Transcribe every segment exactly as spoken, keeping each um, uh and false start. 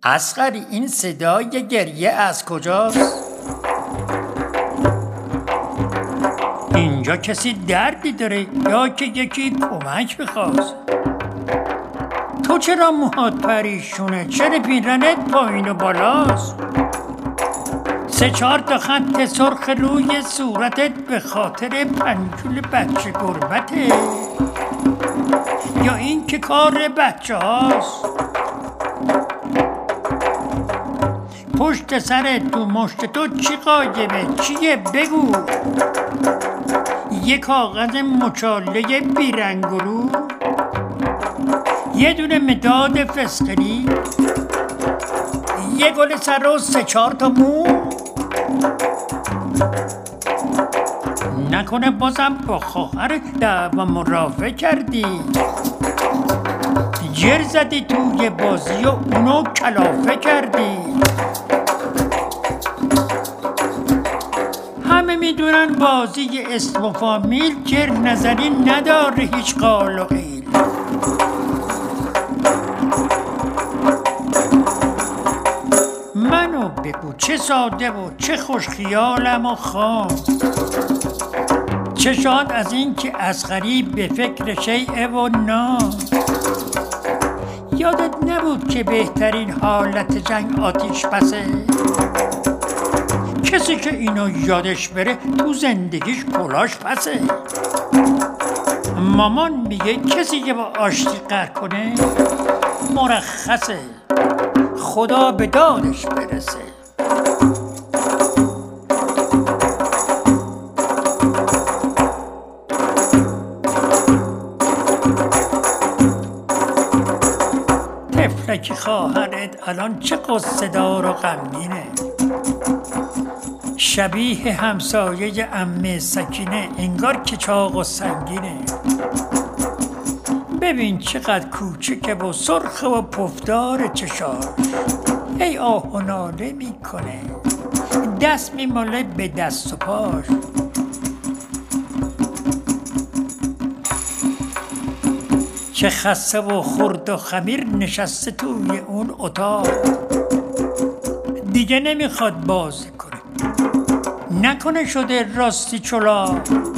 اصغری این صدای گریه از کجاست؟ اینجا کسی دردی داره یا که یکی کمک میخواست؟ تو چرا موهات پریشونه؟ چرا پیرنت پایین و بالاست؟ سه چهار تا خط سرخ روی صورتت به خاطر پنجول بچه گربته یا این که کار بچه هاست؟ پشت سرت تو مشت تو چی قایبه؟ چیه؟ بگو. یه کاغذ مچاله بیرنگ و رو، یه دونه مداد فسقلی، یه گل سر و سه چهار تا مو. نکنه بازم با خواهر دعوا مرافع کردی؟ جر زدی توی بازی و اونو کلافه کردی؟ همه میدونن بازی اسم و فامیل جر نظری نداره هیچ قال و قیل. منو بگو چه ساده و چه خوش خیالم و خام، چه شاد از این که اصغری به فکر شیء و نام. یادت نبود که بهترین حالت جنگ آتیش بسه؟ کسی که اینو یادش بره تو زندگیش کلاش پسه. مامان میگه کسی که با آشتی قهر کنه مرخصه، خدا به دادش برسه. طفلک خواهرت الان چه قصه دار و غمگینه، شبیه همسایه عمه سکینه، انگار که چاق و سنگینه. ببین چقدر کوچکه و سرخ و پفدار چشاش، ای آه و ناله میکنه، دست میماله به دست و پاش. چه خسته و خرد و خمیر نشسته توی اون اتاق، دیگه نمیخواد بازی کنه، نکنه شده راستی چلا.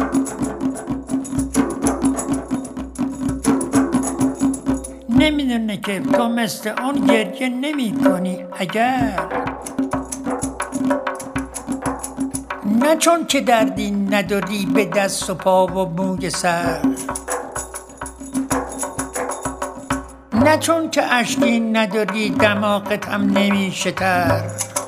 نمیدونه که تو مثل اون گریه نمی کنی اگر نه، چون که دردی نداری به دست و پا و موی سر، نه چون که اشکی نداری دماغت هم نمیشه تر.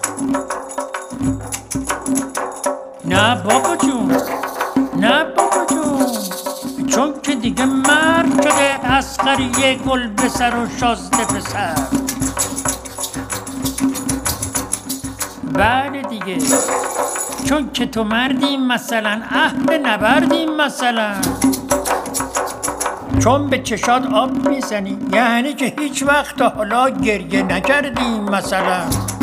نه بابا جون، نه بابا جون، چون که دیگه مرد شده اصغری یه گل به سر و شازده به سر. بله دیگه، چون که تو مردی مثلا اهل نبردی مثلا، چون به چشات آب میزنی یعنی که هیچ وقت حالا گریه نکردی مثلا.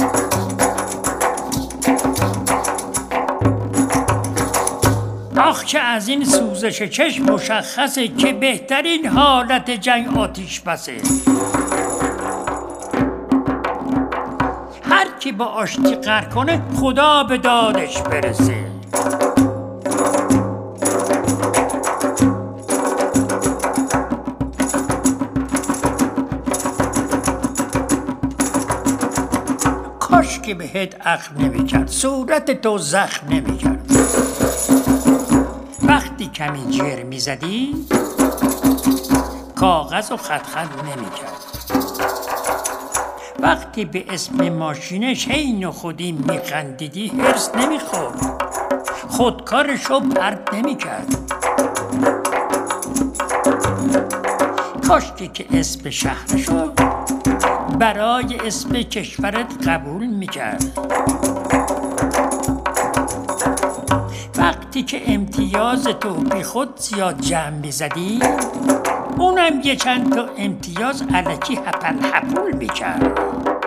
آخ که از این سوزش چشم مشخصه که بهترین حالت جنگ آتیش بسه. هر کی با آشتی قهر کنه خدا به دادش برسه. کاش که بهت عقل نمیکرد، صورت تو زخم نمیکرد. وقتی کمی جر میزدی کاغذ و خط خط نمیکرد. وقتی به اسم ماشینش حین و خودی میخندیدی هرس نمیخورد، خودکارشو پرت نمیکرد. کاشکی که اسم شهرشو برای اسم کشورت قبول میکرد. وقتی که امتیاز تو بی خود زیاد جمع میزدی اونم یه چند تا امتیاز الکی هپل هپول میکرد.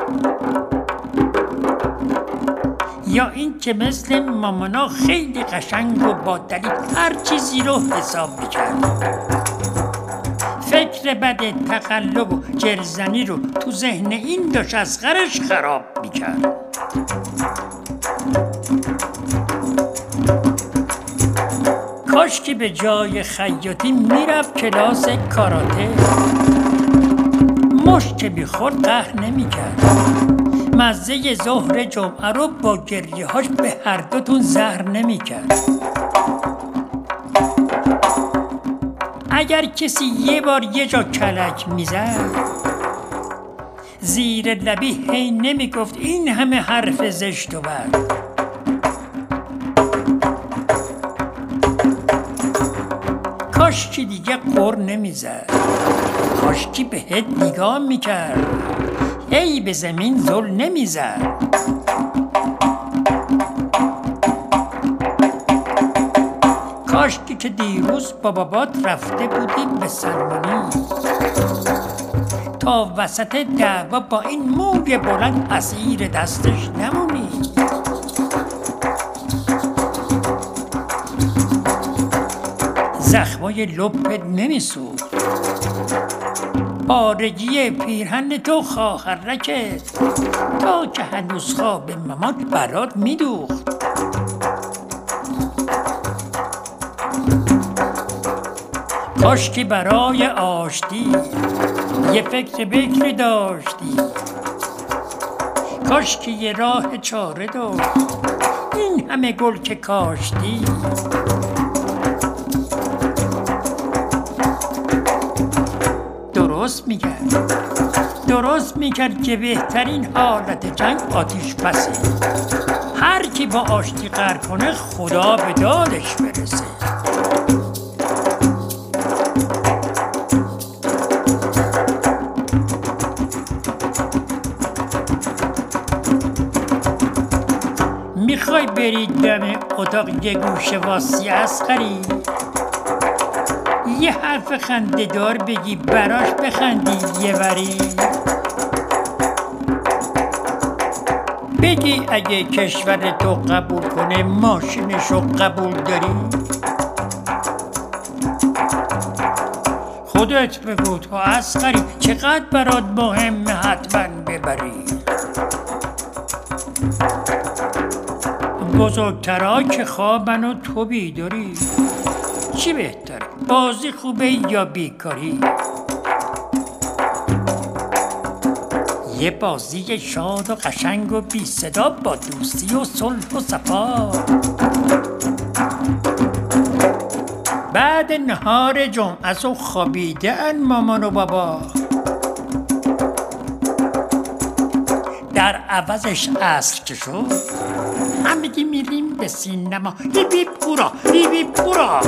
یا این که مثل مامانا خیلی قشنگ و با دلیل هر چیزی رو حساب میکرد. فکر فکر بد تقلب و جرزنی رو تو ذهن این داشت اصغرش خراب میکرد. کاش که به جای خیاطی میرفت کلاس کاراته. مشت که بیخورد قهر نمیکرد. مزه ظهر جمعه رو با گریه هاش به هر دوتون زهر نمیکرد. اگر کسی یه بار یه جا کلک میزد زیر لبی هی نمیگفت این همه حرف زشت و بد. کاش که دیگه قر نمیزد. کاش که بهت نگاه میکرد هی به زمین زل نمیزد. کاش که دیروز با بابات رفته بودید به سلمانی تا وسط دعوا با این موی بلند اسیر دستش نمونی. زخمای لپت نمیسود. پارگی پیرهن تو خواهرکت تا که هنوز خواب مامات برات میدوخت. کاش که برای آشتی یه فکر بکری داشتی. کاش که یه راه چاره داشت این همه گل که کاشتی. درست میکرد درست میکرد که بهترین حالت جنگ آتیش بسه. هر کی با آشتی قهر کنه خدا به دادش برسه. میخوای بری دم اتاق یه گوشه واسی اصغری یه حرف خنده دار بگی براش بخندی یه وری. بگی اگه کشور تو قبول کنه ماشینشو قبول داری. خودت بگو تو اصغری چقدر برات مهمه حتما ببری. بزرگترها که خوابن و تو بیداری. چی بهتره بازی خوبه یا بیکاری؟ یه بازی شاد و قشنگ و بی صدا با دوستی و صلح و صفا. بعد نهار جمعه و خوابیده ان مامان و بابا. در عوضش عصر که شد همگی میریم به سینما. بی بی پورا بی بی پورا.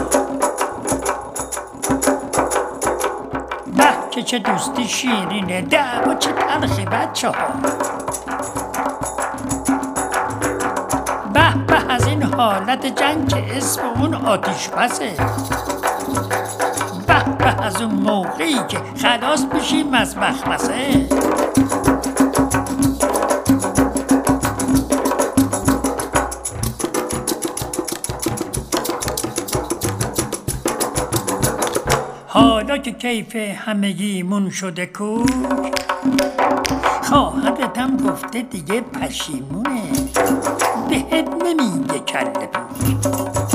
به که چه دوستی شیرینه دعوا چه تلخی بچه ها. به به از این حالت جنگ که اسم اون آتیش بسه. به به از اون موقعی که خلاص بشیم از مخمسه. حالا که کیف همگیمون شده کوک خواهرتم گفته دیگه پشیمونه بهت نمیگه کله پوک.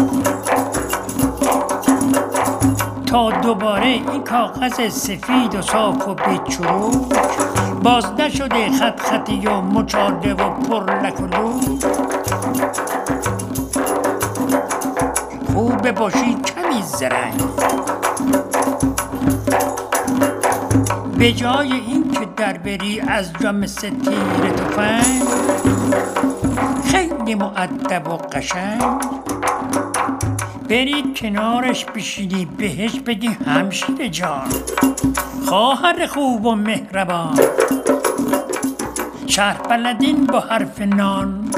تا دوباره این کاغذ سفید و صاف و بیچروک باز نشده خط خطی و مچاله و پرلک و لوک. خوبه باشی کمی زرنگ به جای این که در بری از جا مثل تیر تفنگ. خیلی مؤدب و قشنگ برید کنارش بشینی بهش بگی همشیر جان خواهر خوب و مهربان. شهر بلدین با حرف نان.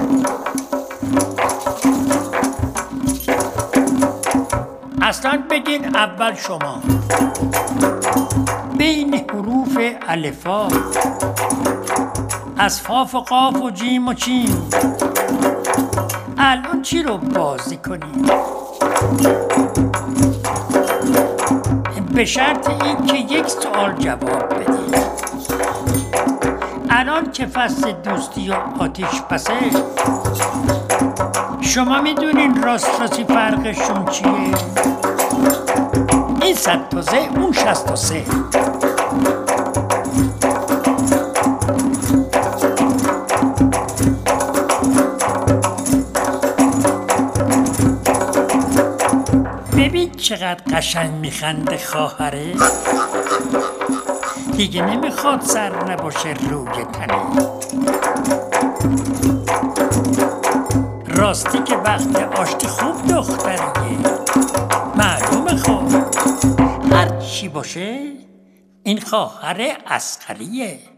اصلا بگین اول شما بین حروف الفا از فاف و قاف و جیم و چیم الان چی رو بازی کنیم؟ به شرط این که یک سوال جواب بدی. الان که فصل دوستی و آتیش پسه، شما میدونین راست راستی فرقشون چیه؟ این صد تا زه، اون شست تا سه. ببین چقدر قشنگ میخنده خواهره، دیگه نمیخواد سر نباشه روی تنه. راستی که وقت آشتی خوب دختریه، معلومه خب هر چی باشه این خواهر عسقریه.